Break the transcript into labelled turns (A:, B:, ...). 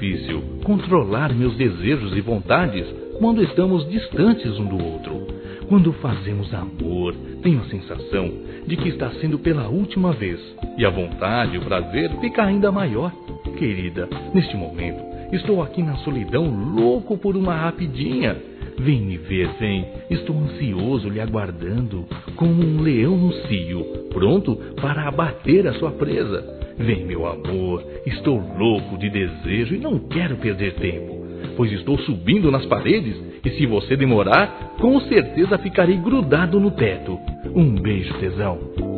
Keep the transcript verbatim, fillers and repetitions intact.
A: difícil controlar meus desejos e vontades quando estamos distantes um do outro. Quando fazemos amor, tenho a sensação de que está sendo pela última vez, e a vontade e o prazer fica ainda maior. Querida, neste momento, estou aqui na solidão, louco por uma rapidinha. Vem me ver, vem. Estou ansioso lhe aguardando, como um leão no cio, pronto para abater a sua presa. Vem, meu amor, estou louco de desejo e não quero perder tempo, pois estou subindo nas paredes e se você demorar, com certeza ficarei grudado no teto. Um beijo, tesão.